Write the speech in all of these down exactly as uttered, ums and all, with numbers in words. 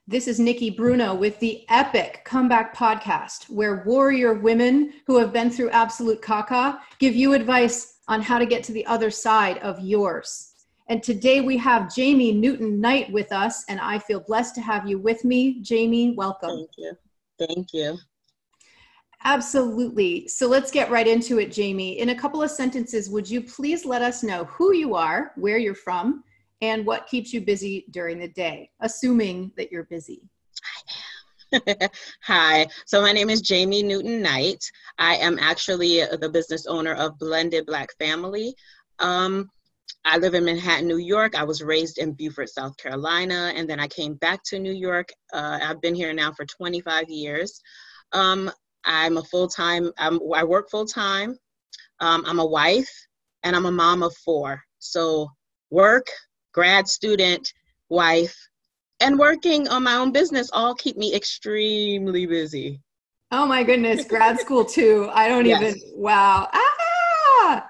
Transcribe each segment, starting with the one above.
This is Nikki Bruno with the Epic Comeback Podcast, where warrior women who have been through absolute caca give you advice on how to get to the other side of yours. And today we have Jamie Newton-Knight with us, and I feel blessed to have you with me. Jamie, welcome. Thank you. Thank you. Absolutely. So let's get right into it, Jamie. In a couple of sentences, would you please let us know who you are, where you're from, and what keeps you busy during the day, assuming that you're busy? I am. Hi, so my name is Jamie Newton-Knight. I am actually the business owner of Blended Black Family. Um, I live in Manhattan, New York. I was raised in Beaufort, South Carolina, and then I came back to New York. Uh, I've been here now for twenty-five years. Um, I'm a full-time, I'm, I work full-time. Um, I'm a wife, and I'm a mom of four. So work, grad student, wife, and working on my own business all keep me extremely busy. Oh my goodness, grad school too. I don't Yes. even, wow. Ah!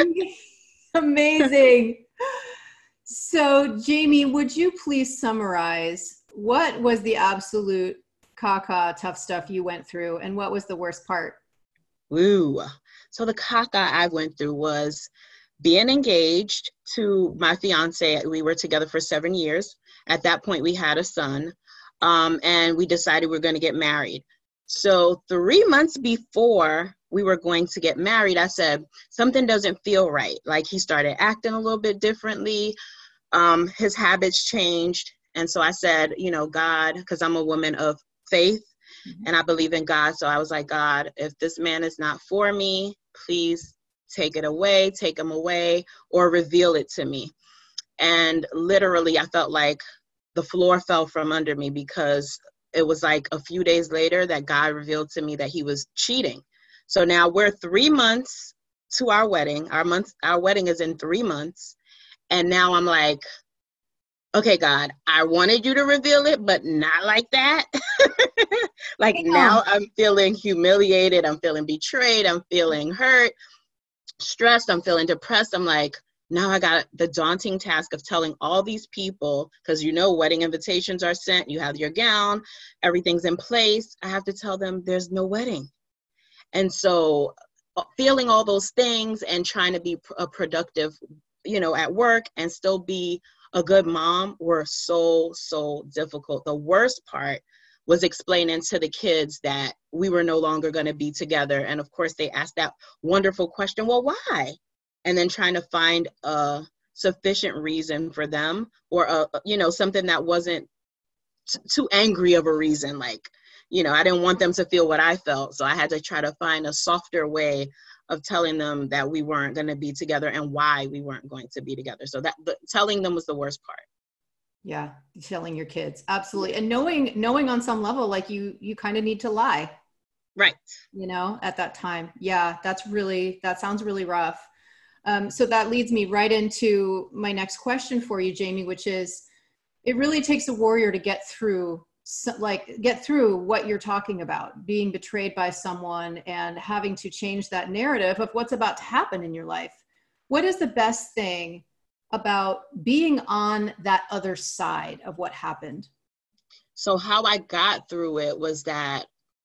Amazing. So Jamie, would you please summarize what was the absolute caca tough stuff you went through and what was the worst part? Woo. So the caca I went through was being engaged to my fiance. We were together for seven years. At that point, we had a son, um, and we decided we were going to get married. So three months before we were going to get married, I said, something doesn't feel right. Like he started acting a little bit differently. Um, his habits changed. And so I said, you know, God, because I'm a woman of faith, mm-hmm. and I believe in God. So I was like, God, if this man is not for me, please take it away, take him away, or reveal it to me. And literally, I felt like the floor fell from under me because it was like a few days later that God revealed to me that he was cheating. So now we're three months to our wedding. Our month, our wedding is in three months. And now I'm like, okay, God, I wanted you to reveal it, but not like that. Like yeah. Now I'm feeling humiliated. I'm feeling betrayed. I'm feeling hurt, stressed. I'm feeling depressed. I'm like, now I got the daunting task of telling all these people, because you know wedding invitations are sent, you have your gown, everything's in place. I have to tell them there's no wedding. And so feeling all those things and trying to be a productive, you know, at work and still be a good mom were so, so difficult. The worst part was explaining to the kids that we were no longer going to be together. And of course they asked that wonderful question, well, why? And then trying to find a sufficient reason for them, or a, you know, something that wasn't t- too angry of a reason. Like, you know, I didn't want them to feel what I felt. So I had to try to find a softer way of telling them that we weren't going to be together and why we weren't going to be together. So that the, telling them was the worst part. Yeah. Telling your kids. Absolutely. And knowing, knowing on some level, like you, you kind of need to lie. Right. You know, at that time. Yeah. That's really, that sounds really rough. Um, so that leads me right into my next question for you, Jamie, which is, it really takes a warrior to get through, so, like get through what you're talking about, being betrayed by someone and having to change that narrative of what's about to happen in your life. What is the best thing about being on that other side of what happened? So how I got through it was that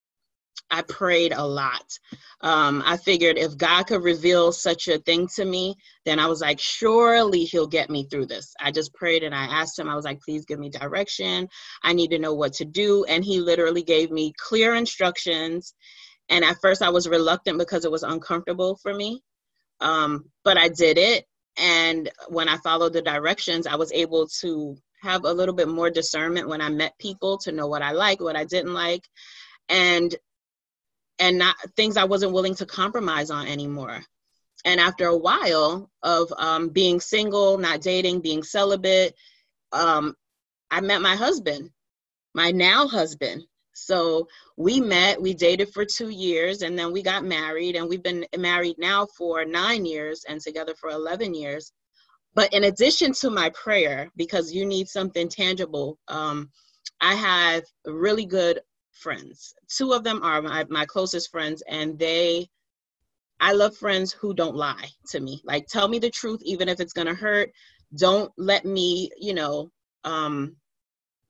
I prayed a lot. Um, I figured if God could reveal such a thing to me, then I was like, surely he'll get me through this. I just prayed and I asked him, I was like, please give me direction. I need to know what to do. And he literally gave me clear instructions. And at first I was reluctant because it was uncomfortable for me. Um, but I did it. And when I followed the directions, I was able to have a little bit more discernment when I met people to know what I liked, what I didn't like. And and not things I wasn't willing to compromise on anymore. And after a while of um, being single, not dating, being celibate, um, I met my husband, my now husband. So we met, we dated for two years, and then we got married, and we've been married now for nine years and together for eleven years. But in addition to my prayer, because you need something tangible, um, I have really good friends. Two of them are my, my closest friends, and they, I love friends who don't lie to me. Like, tell me the truth, even if it's going to hurt. Don't let me, you know, um,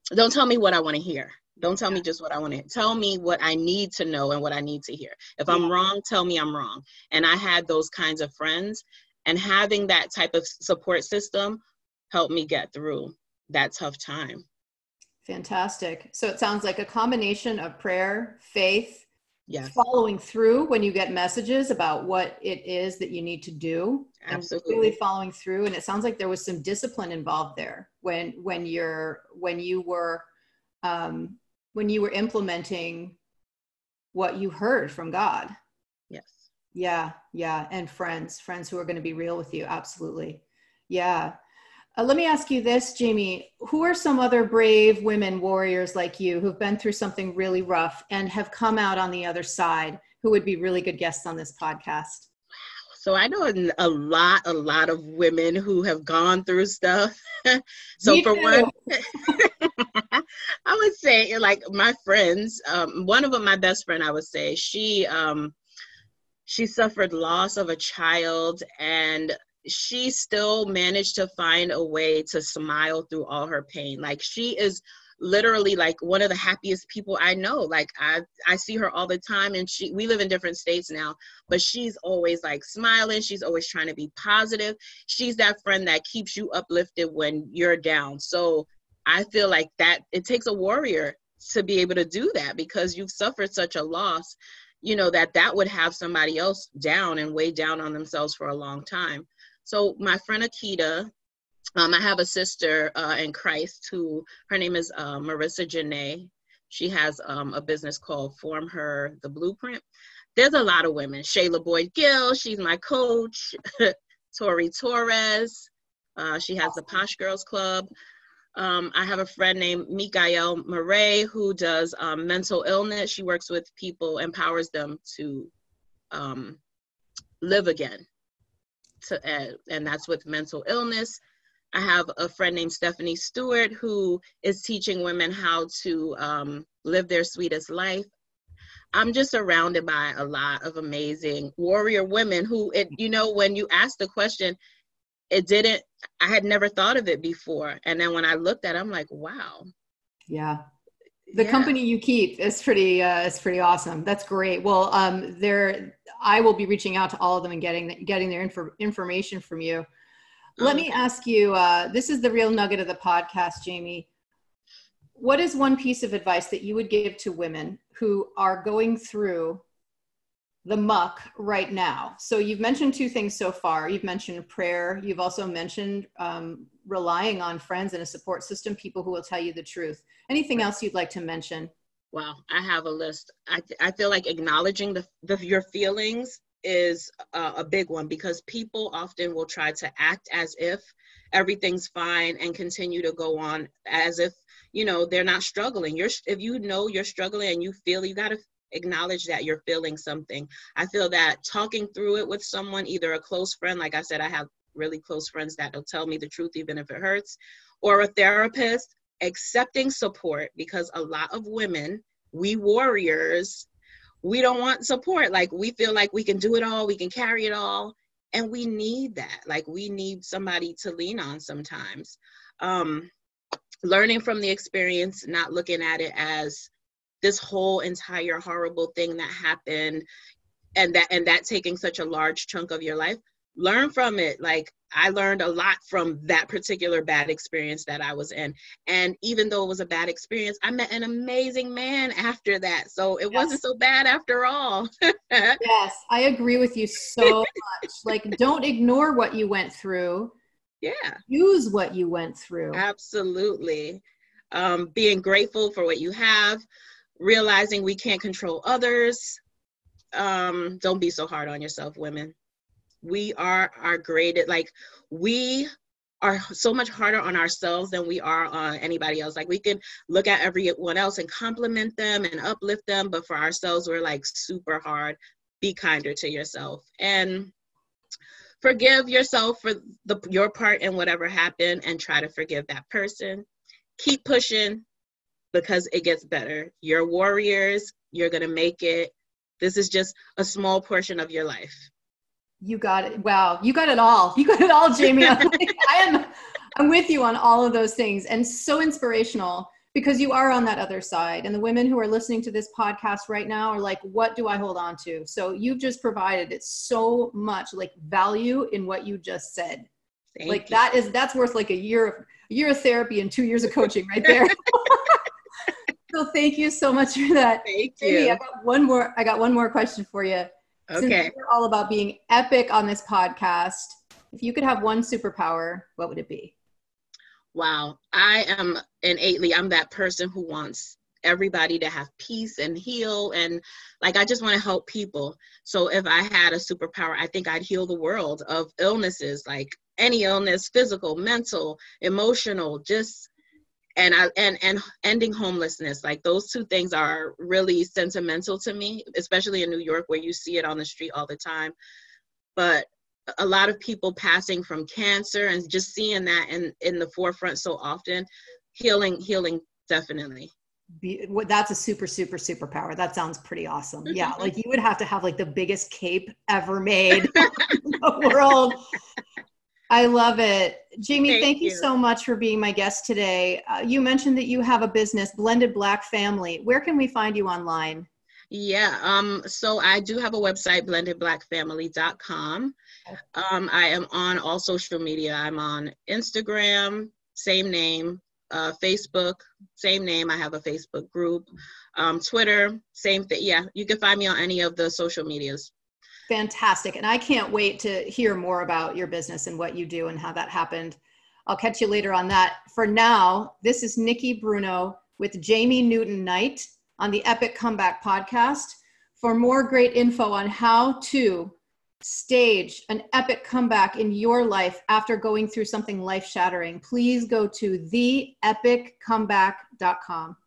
don't tell me what I want to hear. Don't tell me just what I want to hear. Tell me what I need to know and what I need to hear. If I'm Yeah. wrong, tell me I'm wrong. And I had those kinds of friends, and having that type of support system helped me get through that tough time. Fantastic. So it sounds like a combination of prayer, faith, Yes. following through when you get messages about what it is that you need to do. Absolutely. And really following through. And it sounds like there was some discipline involved there when when you're when you were um, when you were implementing what you heard from God. Yes. Yeah, yeah. And friends, friends who are going to be real with you. Absolutely. Yeah. Uh, let me ask you this, Jamie. Who are some other brave women warriors like you who've been through something really rough and have come out on the other side, who would be really good guests on this podcast? So I know a lot, a lot of women who have gone through stuff. So Me for too. one, I would say, like, my friends, um, one of them, my best friend, I would say, she, um, she suffered loss of a child, and she still managed to find a way to smile through all her pain. Like, she is literally like one of the happiest people I know. Like, I, I see her all the time, and she, we live in different states now, but she's always like smiling. She's always trying to be positive. She's that friend that keeps you uplifted when you're down. So I feel like that it takes a warrior to be able to do that, because you've suffered such a loss, you know, that that would have somebody else down and weighed down on themselves for a long time. So my friend Akita, um, I have a sister uh, in Christ who, her name is uh, Marissa Janae. She has um, a business called Form Her The Blueprint. There's a lot of women. Shayla Boyd Gill, she's my coach. Tori Torres, uh, she has the Posh Girls Club. Um, I have a friend named Mikael Murray who does um, mental illness. She works with people, empowers them to um, live again. To, uh, and that's with mental illness. I have a friend named Stephanie Stewart who is teaching women how to um, live their sweetest life. I'm just surrounded by a lot of amazing warrior women who, it, you know, when you ask the question, it didn't, I had never thought of it before. And then when I looked at it, I'm like, wow. Yeah. The yeah. company you keep is pretty, uh, is pretty awesome. That's great. Well, um, there, I will be reaching out to all of them and getting, getting their info, information from you. Let Okay. me ask you, uh, this is the real nugget of the podcast, Jamie. What is one piece of advice that you would give to women who are going through the muck right now? So you've mentioned two things so far. You've mentioned prayer. You've also mentioned um, relying on friends and a support system, people who will tell you the truth. Anything else you'd like to mention? Wow, I have a list. I, I feel like acknowledging the, the your feelings is uh, a big one, because people often will try to act as if everything's fine and continue to go on as if, you know, they're not struggling. You're, if you know you're struggling and you feel, you got to acknowledge that you're feeling something. I feel that talking through it with someone, either a close friend, like I said, I have really close friends that will tell me the truth even if it hurts, or a therapist, accepting support, because a lot of women, we warriors, we don't want support. Like, we feel like we can do it all, we can carry it all, and we need that. Like, we need somebody to lean on sometimes. Um, learning from the experience, not looking at it as this whole entire horrible thing that happened, and that and that taking such a large chunk of your life. Learn from it. Like, I learned a lot from that particular bad experience that I was in. And even though it was a bad experience, I met an amazing man after that. So it yes. wasn't so bad after all. Yes, I agree with you so much. Like, don't ignore what you went through. Yeah. Use what you went through. Absolutely. Um, being grateful for what you have, realizing we can't control others. Um, don't be so hard on yourself, women. We are our greatest, like, we are so much harder on ourselves than we are on anybody else. Like, we can look at everyone else and compliment them and uplift them, but for ourselves, we're like super hard. Be kinder to yourself and forgive yourself for the your part in whatever happened, and try to forgive that person. Keep pushing, because it gets better. You're warriors. You're going to make it. This is just a small portion of your life. You got it. Wow. You got it all. You got it all, Jamie. I'm like, I am, I'm with you on all of those things, and so inspirational because you are on that other side. And the women who are listening to this podcast right now are like, what do I hold on to? So you've just provided it so much like value in what you just said. Thank like you. that is, that's worth like a year, of, a year of therapy and two years of coaching right there. So thank you so much for that. Thank Jamie, you. I got one more, I got one more question for you. Okay. Since we're all about being epic on this podcast, if you could have one superpower, what would it be? Wow. I am innately, I'm that person who wants everybody to have peace and heal. And like, I just want to help people. So if I had a superpower, I think I'd heal the world of illnesses, like any illness, physical, mental, emotional, just and I and and ending homelessness. Like those two things are really sentimental to me, especially in New York where you see it on the street all the time. But a lot of people passing from cancer and just seeing that in in the forefront so often, healing healing definitely. Be, that's a super super superpower. That sounds pretty awesome. Yeah, like you would have to have like the biggest cape ever made in the world. I love it. Jamie, thank, thank you. you so much for being my guest today. Uh, you mentioned that you have a business, Blended Black Family. Where can we find you online? Yeah, um, so I do have a website, blended black family dot com. Um, I am on all social media. I'm on Instagram, same name, uh, Facebook, same name. I have a Facebook group, um, Twitter, same thing. Yeah, you can find me on any of the social medias. Fantastic. And I can't wait to hear more about your business and what you do and how that happened. I'll catch you later on that. For now, this is Nikki Bruno with Jamie Newton Knight on the Epic Comeback Podcast. For more great info on how to stage an epic comeback in your life after going through something life-shattering, please go to the epic comeback dot com.